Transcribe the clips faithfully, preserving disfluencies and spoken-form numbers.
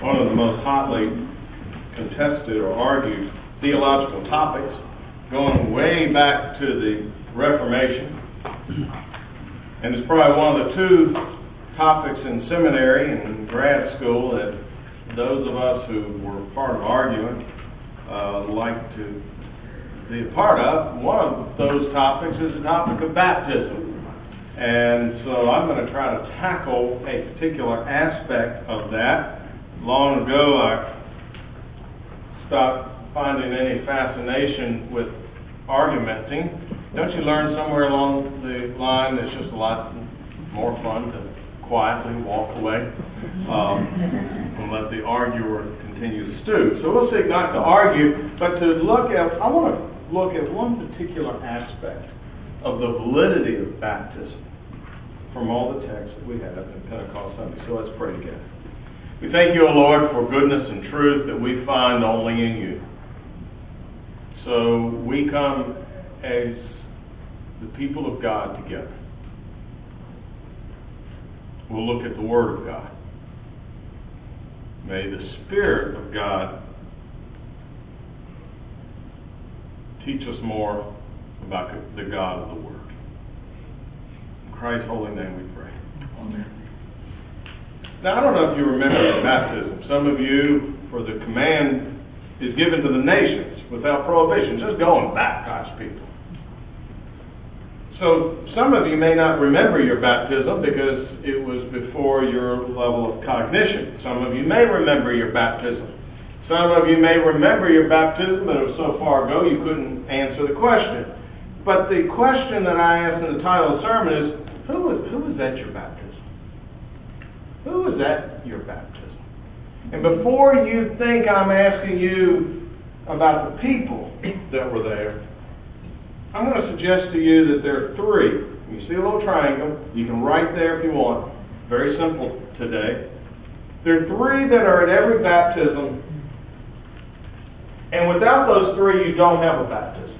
one of the most hotly contested or argued theological topics, going way back to the Reformation. And it's probably one of the two topics in seminary and in grad school that those of us who were part of arguing uh, like to be a part of. One of those topics is the topic of baptism. And so I'm going to try to tackle a particular aspect of that. Long ago I stopped finding any fascination with argumenting. Don't you learn somewhere along the line it's just a lot more fun to quietly walk away um, and let the arguer continue to stew? So we'll seek not to argue, but to look at, I want to look at one particular aspect of the validity of baptism from all the texts that we have in Pentecost Sunday. So let's pray together. We thank you, O Lord, for goodness and truth that we find only in you. So we come as the people of God together. We'll look at the Word of God. May the Spirit of God teach us more about the God of the Word. In Christ's holy name we pray. Amen. Now, I don't know if you remember baptism. Some of you, for the command is given to the nations without prohibition, just go and baptize people. So some of you may not remember your baptism because it was before your level of cognition. Some of you may remember your baptism. Some of you may remember your baptism, but it was so far ago you couldn't answer the question. But the question that I asked in the title of the sermon is, who was, who was at your baptism? Who was at your baptism? And before you think I'm asking you about the people that were there, I'm going to suggest to you that there are three. You see a little triangle. You can write there if you want. Very simple today. There are three that are at every baptism. And without those three, you don't have a baptism.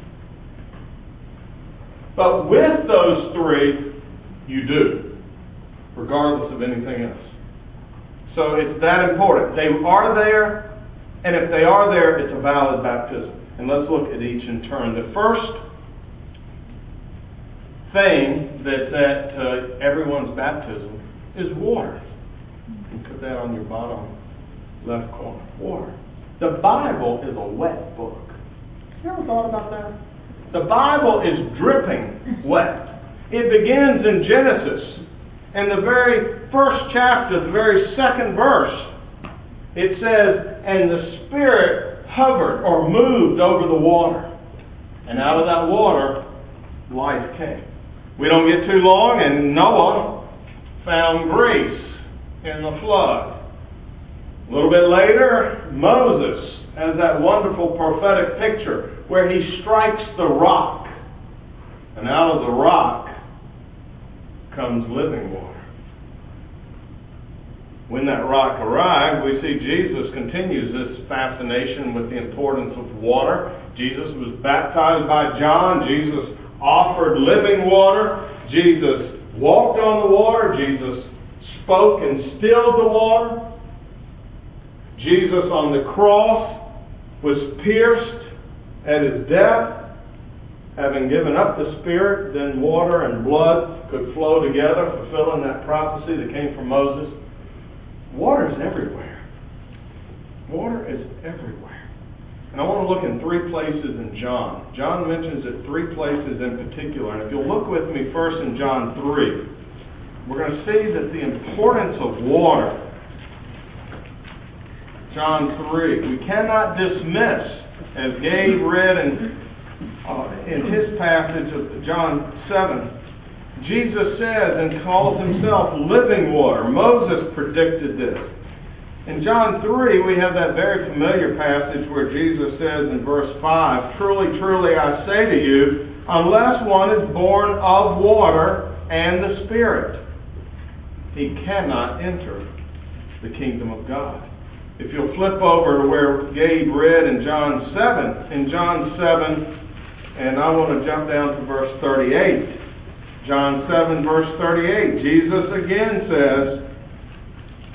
But with those three, you do, regardless of anything else. So it's that important. They are there, and if they are there, it's a valid baptism. And let's look at each in turn. The first thing that's at uh, everyone's baptism is water. You can put that on your bottom left corner. Water. The Bible is a wet book. You ever thought about that? The Bible is dripping wet. It begins in Genesis. In the very first chapter, the very second verse, it says, and the Spirit hovered or moved over the water. And out of that water, life came. We don't get too long, and Noah found grace in the flood. A little bit later, Moses has that wonderful prophetic picture where he strikes the rock. And out of the rock comes living water. When that rock arrived, we see Jesus continues this fascination with the importance of water. Jesus was baptized by John. Jesus offered living water. Jesus walked on the water. Jesus spoke and stilled the water. Jesus on the cross was pierced at his death. Having given up the Spirit, then water and blood could flow together, fulfilling that prophecy that came from Moses. Water is everywhere. Water is everywhere. And I want to look in three places in John. John mentions it three places in particular. And if you'll look with me first in John three, we're going to see that the importance of water. John three. We cannot dismiss, as Gabe read in, uh, in his passage of John seven, Jesus says and calls himself living water. Moses predicted this. In John three, we have that very familiar passage where Jesus says in verse five, truly, truly, I say to you, unless one is born of water and the Spirit, he cannot enter the kingdom of God. If you'll flip over to where Gabe read in John seven, in John seven, and I want to jump down to verse thirty-eight. John seven, verse thirty-eight, Jesus again says,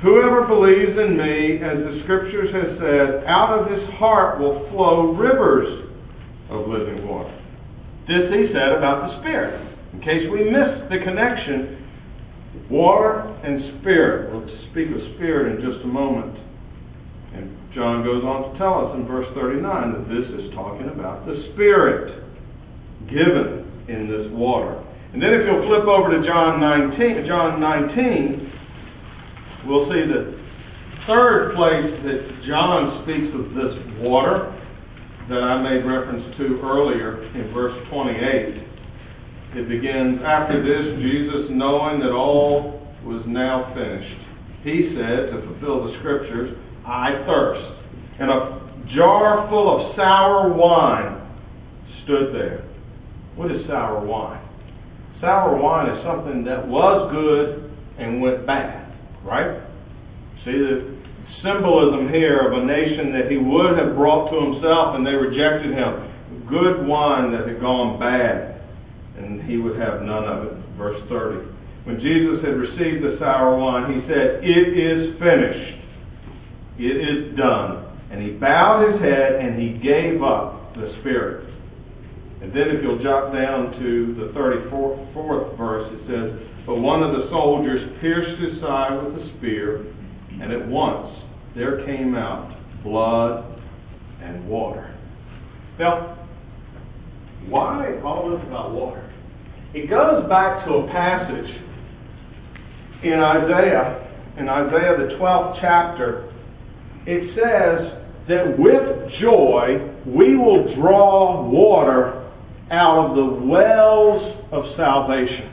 Whoever believes in me, as the Scriptures has said, out of his heart will flow rivers of living water. This he said about the Spirit. In case we missed the connection, water and Spirit. We'll speak of Spirit in just a moment. And John goes on to tell us in verse thirty-nine that this is talking about the Spirit given in this water. And then if you'll flip over to John nineteen, John nineteen, we'll see the third place that John speaks of this water that I made reference to earlier in verse twenty-eight. It begins, after this, Jesus, knowing that all was now finished, he said, to fulfill the Scriptures, I thirst. And a jar full of sour wine stood there. What is sour wine? Sour wine is something that was good and went bad, right? See the symbolism here of a nation that he would have brought to himself and they rejected him. Good wine that had gone bad, and he would have none of it. Verse thirty. When Jesus had received the sour wine, he said, it is finished. It is done. And he bowed his head and he gave up the spirit. And then if you'll jot down to the thirty-fourth verse, it says, but one of the soldiers pierced his side with a spear, and at once there came out blood and water. Now, why all this about water? It goes back to a passage in Isaiah, in Isaiah the twelfth chapter. It says that with joy we will draw water out of the wells of salvation.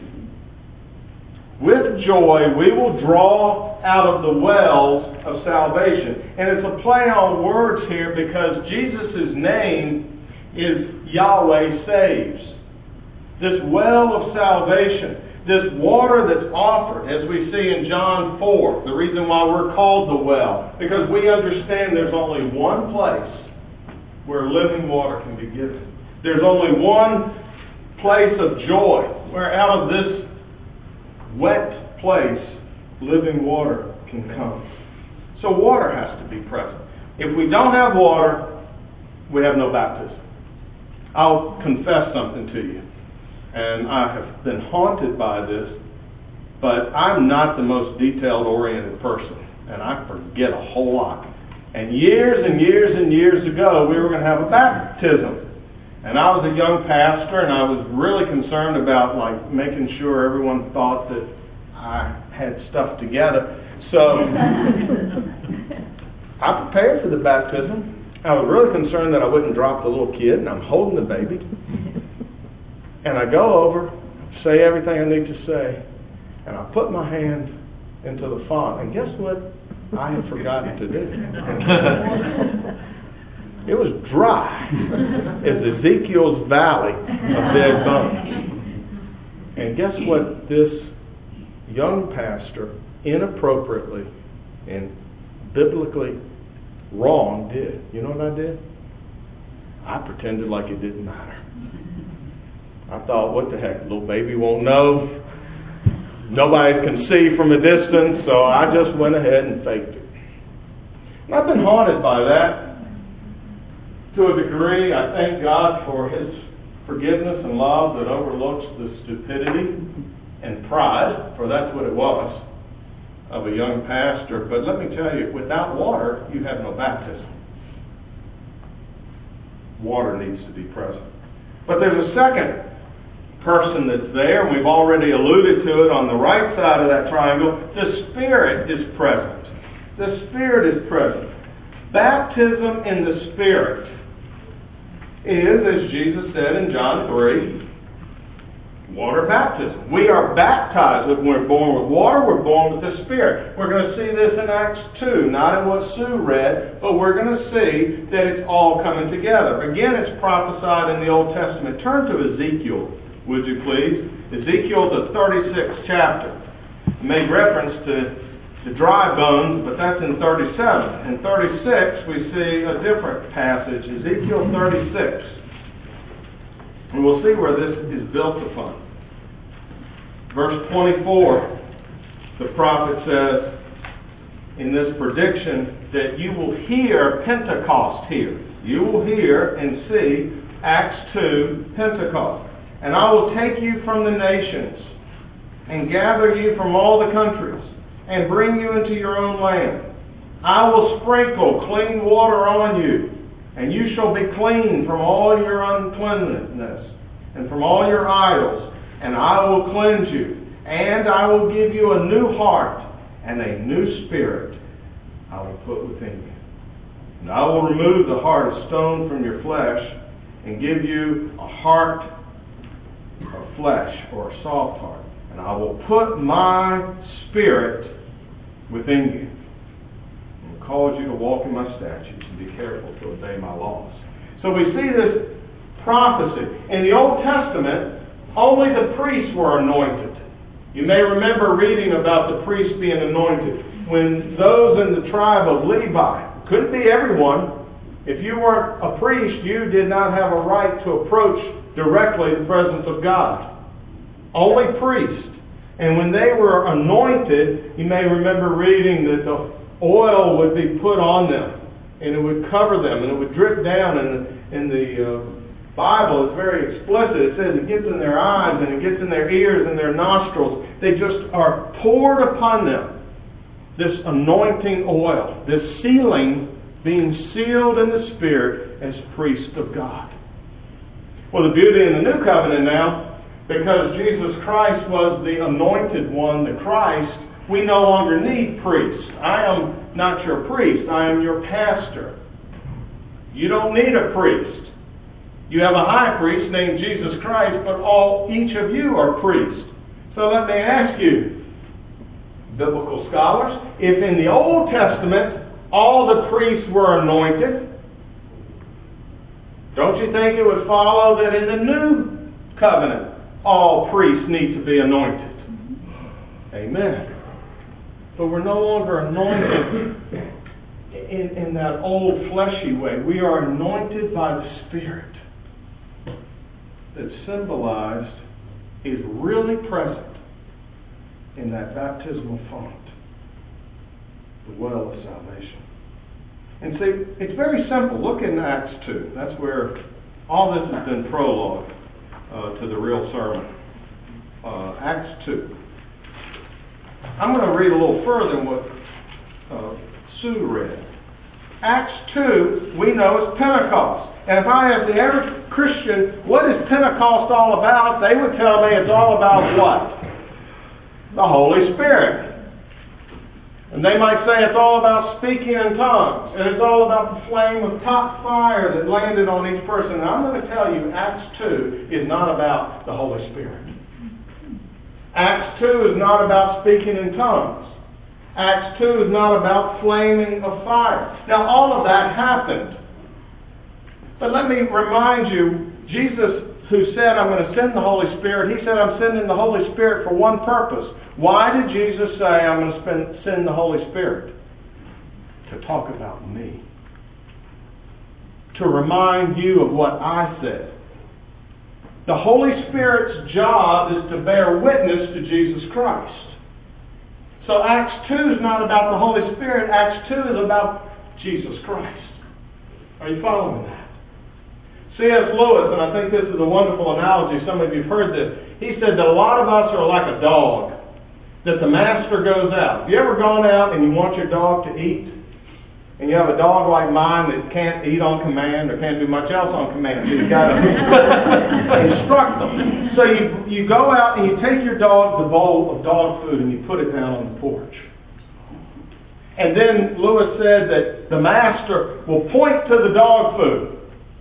With joy we will draw out of the wells of salvation. And it's a play on words here because Jesus' name is Yahweh Saves. This well of salvation, this water that's offered, as we see in John four, the reason why we're called the well, because we understand there's only one place where living water can be given. There's only one place of joy where out of this wet place living water can come. So water has to be present. If we don't have water, we have no baptism. I'll confess something to you. And I have been haunted by this, but I'm not the most detail-oriented person, and I forget a whole lot. And years and years and years ago, we were going to have a baptism. And I was a young pastor, and I was really concerned about like making sure everyone thought that I had stuff together. So I prepared for the baptism. I was really concerned that I wouldn't drop the little kid, and I'm holding the baby. And I go over, say everything I need to say, and I put my hand into the font. And guess what I had forgotten to do? It was dry as Ezekiel's valley of dead bones. And guess what this young pastor inappropriately and biblically wrong did? You know what I did? I pretended like it didn't matter. I thought, what the heck, little baby won't know. Nobody can see from a distance, so I just went ahead and faked it. And I've been haunted by that. To a degree, I thank God for His forgiveness and love that overlooks the stupidity and pride, for that's what it was, of a young pastor. But let me tell you, without water, you have no baptism. Water needs to be present. But there's a second person that's there, and we've already alluded to it on the right side of that triangle. The Spirit is present. The Spirit is present. Baptism in the Spirit is, as Jesus said in John three, water baptism. We are baptized when we're born with water, we're born with the Spirit. We're going to see this in Acts two, not in what Sue read, but we're going to see that it's all coming together. Again, it's prophesied in the Old Testament. Turn to Ezekiel, would you please? Ezekiel, the thirty-sixth chapter. I made reference to the dry bones, but that's in thirty-seven. In thirty-six, we see a different passage, Ezekiel thirty-six. And we'll see where this is built upon. Verse twenty-four, the prophet says, in this prediction that you will hear Pentecost here. You will hear and see Acts two, Pentecost. And I will take you from the nations and gather you from all the countries and bring you into your own land. I will sprinkle clean water on you, and you shall be clean from all your uncleanness and from all your idols, and I will cleanse you. And I will give you a new heart, and a new spirit I will put within you. And I will remove the heart of stone from your flesh, and give you a heart of flesh, or a soft heart. And I will put my spirit within you, and cause you to walk in my statutes, and be careful to obey my laws. So we see this prophecy. In the Old Testament, only the priests were anointed. You may remember reading about the priests being anointed. When those in the tribe of Levi, couldn't be everyone, if you weren't a priest, you did not have a right to approach directly the presence of God. Only priests. And when they were anointed, you may remember reading that the oil would be put on them, and it would cover them, and it would drip down. And in the uh, Bible, it's very explicit. It says it gets in their eyes, and it gets in their ears and their nostrils. They just are poured upon them, this anointing oil, this sealing, being sealed in the Spirit as priests of God. Well, the beauty in the New Covenant now, because Jesus Christ was the anointed one, the Christ, we no longer need priests. I am not your priest. I am your pastor. You don't need a priest. You have a high priest named Jesus Christ, but all each of you are priests. So let me ask you, biblical scholars, if in the Old Testament all the priests were anointed, don't you think it would follow that in the New Covenant all priests need to be anointed? Amen. But we're no longer anointed in, in that old fleshy way. We are anointed by the Spirit that symbolized is really present in that baptismal font, the well of salvation. And see, it's very simple. Look in Acts two. That's where all this has been prologue uh, to the real sermon. Uh, Acts two. I'm going to read a little further than what uh, Sue read. Acts two, we know, is Pentecost. And if I ask the average Christian, what is Pentecost all about? They would tell me it's all about what? The Holy Spirit. And they might say it's all about speaking in tongues. And it's all about the flame of top fire that landed on each person. And I'm going to tell you, Acts two is not about the Holy Spirit. Acts two is not about speaking in tongues. Acts two is not about flaming of fire. Now, all of that happened. But let me remind you, Jesus, who said, I'm going to send the Holy Spirit, he said, I'm sending the Holy Spirit for one purpose. Why did Jesus say, I'm going to spend, send the Holy Spirit? To talk about me. To remind you of what I said. The Holy Spirit's job is to bear witness to Jesus Christ. So Acts two is not about the Holy Spirit. Acts two is about Jesus Christ. Are you following that? C S Lewis, and I think this is a wonderful analogy, some of you have heard this, he said that a lot of us are like a dog, that the master goes out. Have you ever gone out and you want your dog to eat? And you have a dog like mine that can't eat on command or can't do much else on command. So you've got to instruct them. So you, you go out and you take your dog the bowl of dog food and you put it down on the porch. And then Lewis said that the master will point to the dog food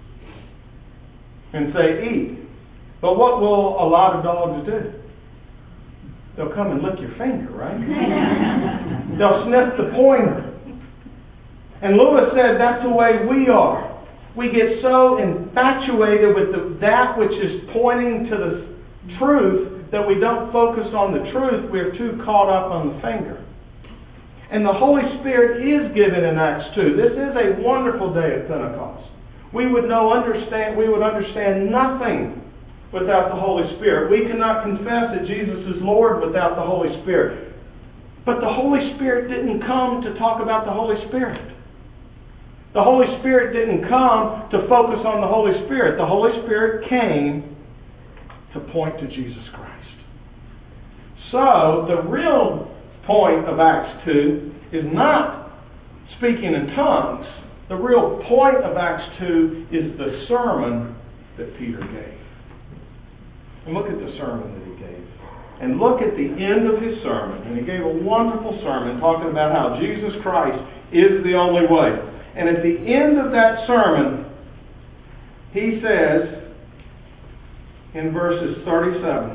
and say, eat. But what will a lot of dogs do? They'll come and lick your finger, right? They'll sniff the pointer. And Lewis said that's the way we are. We get so infatuated with the, that which is pointing to the truth that we don't focus on the truth. We're too caught up on the finger. And the Holy Spirit is given in Acts two. This is a wonderful day of Pentecost. We would know, understand, we would understand nothing without the Holy Spirit. We cannot confess that Jesus is Lord without the Holy Spirit. But the Holy Spirit didn't come to talk about the Holy Spirit. The Holy Spirit didn't come to focus on the Holy Spirit. The Holy Spirit came to point to Jesus Christ. So, the real point of Acts two is not speaking in tongues. The real point of Acts two is the sermon that Peter gave. And look at the sermon that he gave. And look at the end of his sermon. And he gave a wonderful sermon talking about how Jesus Christ is the only way. And at the end of that sermon, he says in verses thirty-seven,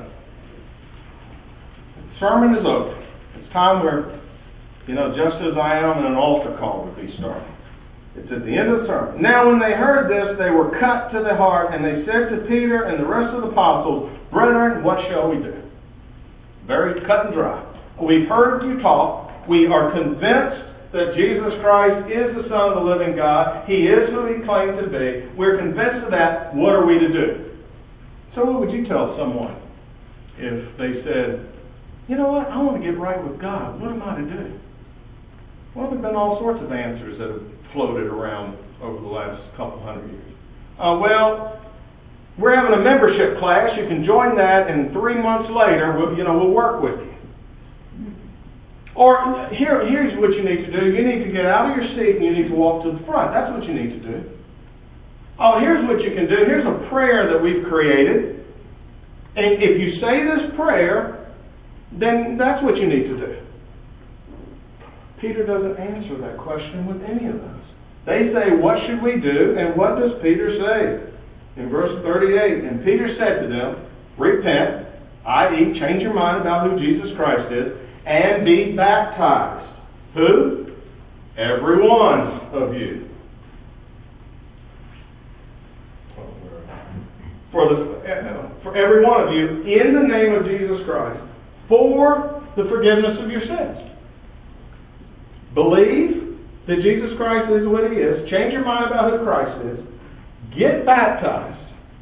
the sermon is over. It's time where, you know, just as I am, an altar call would be starting. It's at the end of the sermon. Now when they heard this, they were cut to the heart, and they said to Peter and the rest of the apostles, "Brethren, what shall we do?" Very cut and dry. We've heard you talk. We are convinced that Jesus Christ is the Son of the living God. He is who He claimed to be. We're convinced of that. What are we to do? So what would you tell someone if they said, "You know what? I want to get right with God. What am I to do?" Well, there have been all sorts of answers that have floated around over the last couple hundred years. Uh, well, we're having a membership class. You can join that, and three months later, we'll, you know, we'll work with you. Or here, here's what you need to do. You need to get out of your seat and you need to walk to the front. That's what you need to do. Oh, here's what you can do. Here's a prayer that we've created. And if you say this prayer, then that's what you need to do. Peter doesn't answer that question with any of those. They say, "What should we do?" And what does Peter say? In verse thirty-eight, and Peter said to them, "Repent, that is, change your mind about who Jesus Christ is, and be baptized." Who? Every one of you. For, the, for every one of you, in the name of Jesus Christ, for the forgiveness of your sins. Believe that Jesus Christ is what He is. Change your mind about who Christ is. Get baptized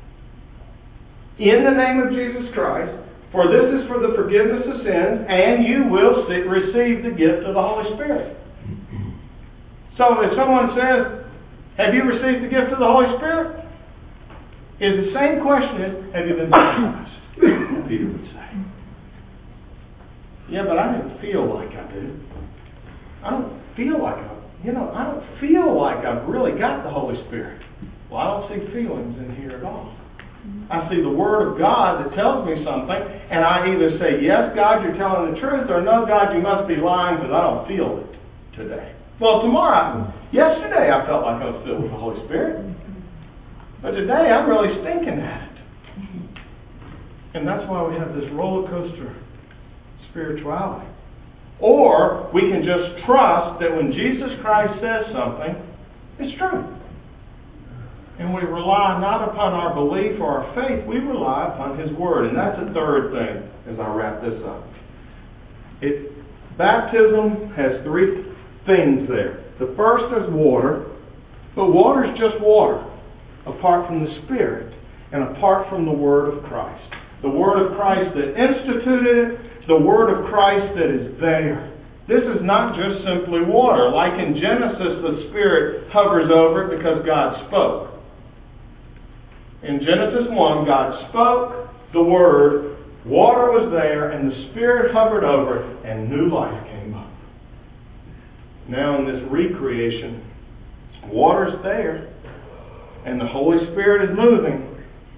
in the name of Jesus Christ, for this is for the forgiveness of sins, and you will receive the gift of the Holy Spirit. So if someone says, "Have you received the gift of the Holy Spirit?" is the same question as, "Have you been baptized?" Peter would say. "Yeah, but I didn't feel like I do. I don't feel like I, you know, I don't feel like I've really got the Holy Spirit." Well, I don't see feelings in here at all. I see the Word of God that tells me something, and I either say, "Yes, God, you're telling the truth," or "No, God, you must be lying because I don't feel it today." Well, tomorrow, yesterday I felt like I was filled with the Holy Spirit. But today I'm really stinking at it. And that's why we have this roller coaster spirituality. Or we can just trust that when Jesus Christ says something, it's true. And we rely not upon our belief or our faith, we rely upon His Word. And that's the third thing as I wrap this up. It, baptism has three things there. The first is water, but water is just water, apart from the Spirit and apart from the Word of Christ. The Word of Christ that instituted it, the Word of Christ that is there. This is not just simply water. Like in Genesis, the Spirit hovers over it because God spoke. In Genesis one, God spoke the Word, water was there, and the Spirit hovered over it, and new life came up. Now in this recreation, water's there, and the Holy Spirit is moving,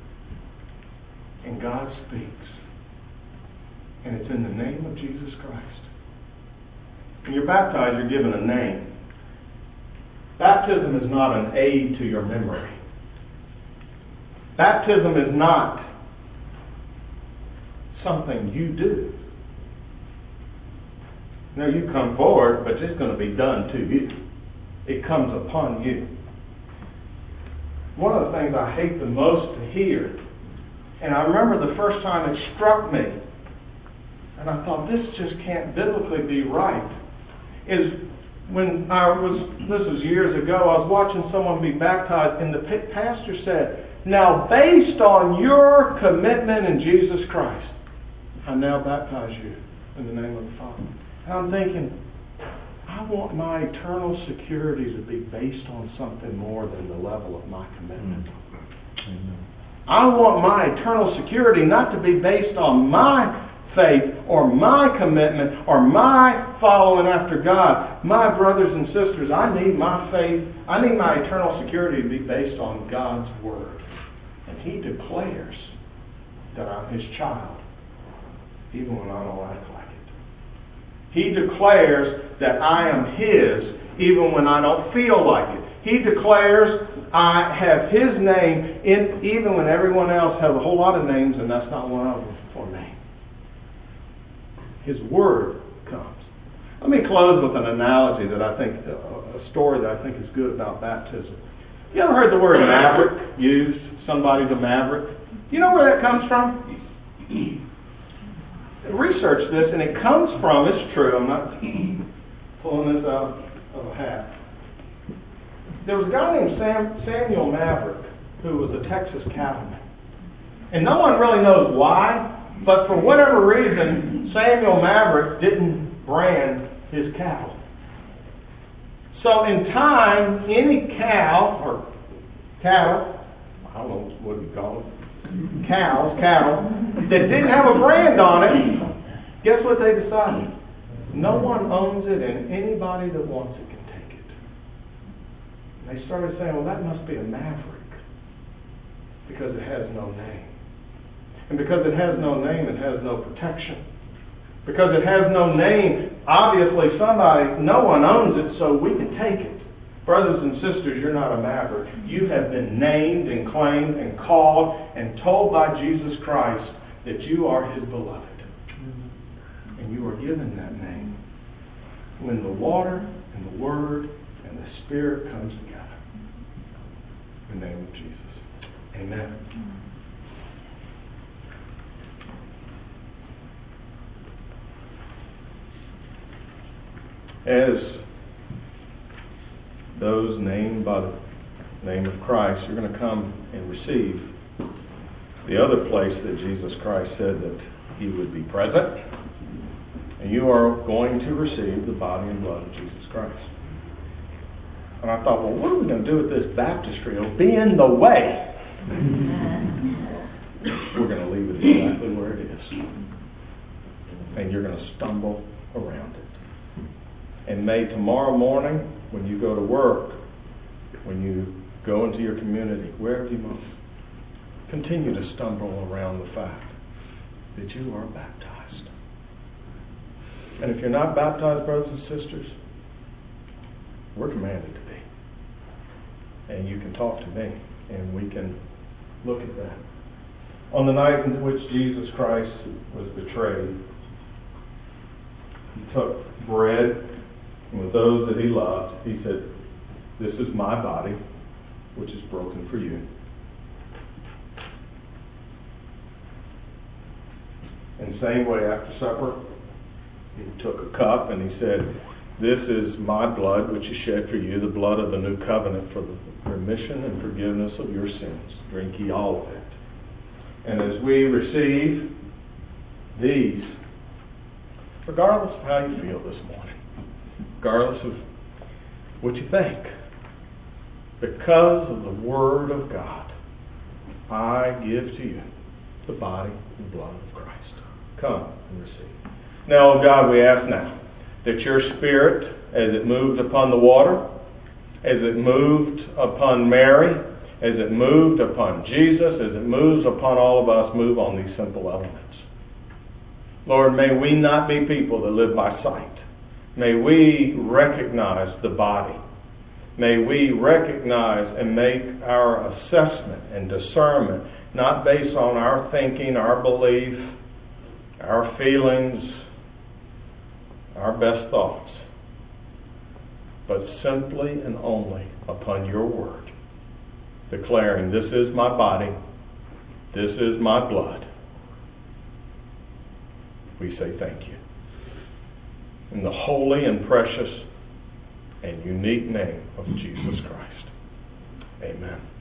and God speaks. And it's in the name of Jesus Christ. When you're baptized, you're given a name. Baptism is not an aid to your memory. Baptism is not something you do. Now you come forward, but it's going to be done to you. It comes upon you. One of the things I hate the most to hear, and I remember the first time it struck me, and I thought, this just can't biblically be right, is when I was, this was years ago, I was watching someone be baptized, and the pastor said, "Now based on your commitment in Jesus Christ, I now baptize you in the name of the Father." I'm thinking, I want my eternal security to be based on something more than the level of my commitment. Mm-hmm. I want my eternal security not to be based on my faith or my commitment or my following after God. My brothers and sisters, I need my faith, I need my eternal security to be based on God's Word. And He declares that I'm His child, even when I don't act like it. He declares that I am His, even when I don't feel like it. He declares I have His name, in, even when everyone else has a whole lot of names, and that's not one of them for me. His Word comes. Let me close with an analogy that I think, a story that I think is good about baptism. You ever heard the word maverick used? Somebody's a maverick. You know where that comes from? Research this, and it comes from, it's true, I'm not pulling this out of a hat. There was a guy named Sam, Samuel Maverick, who was a Texas cattleman. And no one really knows why, but for whatever reason, Samuel Maverick didn't brand his cattle. So in time, any cow, or cattle, I don't know what you call it, cows, cattle, that didn't have a brand on it, guess what they decided? No one owns it, and anybody that wants it can take it. And they started saying, well, that must be a maverick, because it has no name. And because it has no name, it has no protection. Because it has no name, obviously somebody, no one owns it, so we can take it. Brothers and sisters, you're not a maverick. You have been named and claimed and called and told by Jesus Christ that you are His beloved. And you are given that name when the water and the Word and the Spirit comes together. In the name of Jesus. Amen. As those named by the name of Christ, you're going to come and receive the other place that Jesus Christ said that He would be present. And you are going to receive the body and blood of Jesus Christ. And I thought, well, what are we going to do with this baptistry? It'll be in the way. We're going to leave it exactly where it is. And you're going to stumble around it. And may tomorrow morning, when you go to work, when you go into your community, wherever you must, continue to stumble around the fact that you are baptized. And if you're not baptized, brothers and sisters, we're commanded to be. And you can talk to me, and we can look at that. On the night in which Jesus Christ was betrayed, He took bread, and with those that He loved, He said, "This is my body, which is broken for you." In the same way, after supper, He took a cup and He said, "This is my blood, which is shed for you, the blood of the new covenant for the remission and forgiveness of your sins. Drink ye all of it." And as we receive these, regardless of how you feel this morning, regardless of what you think, because of the Word of God, I give to you the body and blood of Christ. Come and receive. Now, O God, we ask now that your Spirit, as it moved upon the water, as it moved upon Mary, as it moved upon Jesus, as it moves upon all of us, move on these simple elements. Lord, may we not be people that live by sight. May we recognize the body. May we recognize and make our assessment and discernment not based on our thinking, our belief, our feelings, our best thoughts, but simply and only upon your Word, declaring, "This is my body, this is my blood." We say thank you. In the holy and precious and unique name of Jesus Christ. Amen.